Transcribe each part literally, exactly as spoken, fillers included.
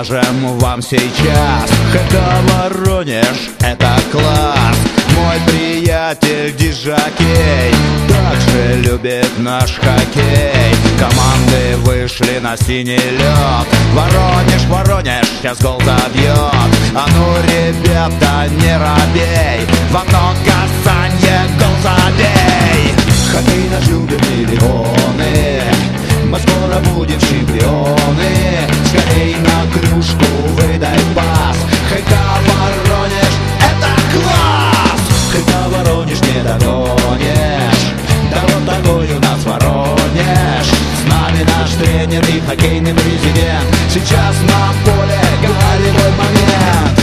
покажем вам сейчас. ХК Воронеж — это класс. Мой приятель Диджакей также любит наш хоккей. Команды вышли на синий лед. Воронеж, Воронеж, сейчас гол забьет. А ну, ребята, не робей, в одно касанье гол забей. Хоккей наш любят миллионы, мы скоро будем чемпионы. Скорей на кружку выдай пас. ХК Воронеж — это класс. ХК Воронеж не догонишь, да вот такой у нас Воронеж. С нами наш тренер и хоккейный президент. Сейчас на поле голевой момент.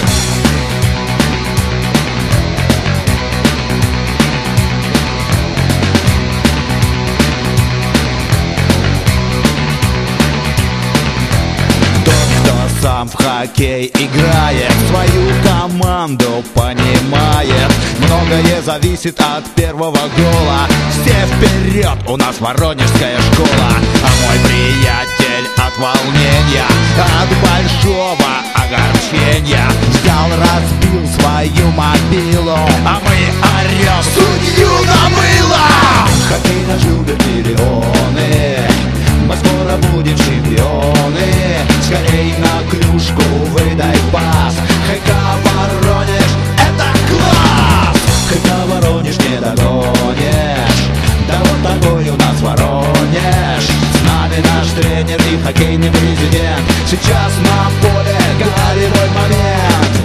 Сам в хоккей играет, свою команду понимает. Многое зависит от первого гола. Все вперед, у нас воронежская школа. А мой приятель от волнения, от большого огорчения взял, разбил свою мобилу, а мы орем: судью намыло! Хоккей наш любят миллионы, мы скоро будем чемпионы. Скорей на клюшку выдай пас. ХК Воронеж — это класс. ХК Воронеж не догонишь, да вот такой у нас Воронеж. С нами наш тренер и хоккейный президент. Сейчас на поле голевой момент.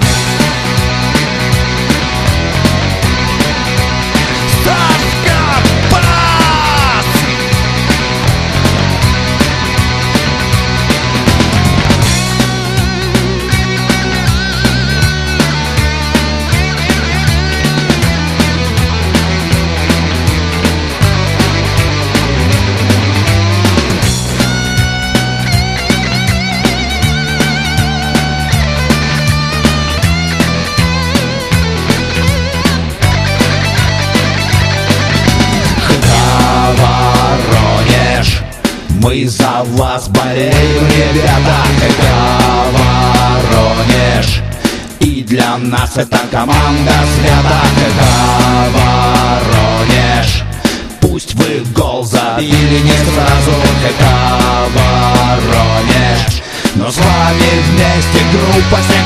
Мы за вас болеем, ребята. ХК Воронеж, и для нас это команда свята. ХК Воронеж, пусть вы гол забили не сразу. ХК Воронеж, но с вами вместе группа.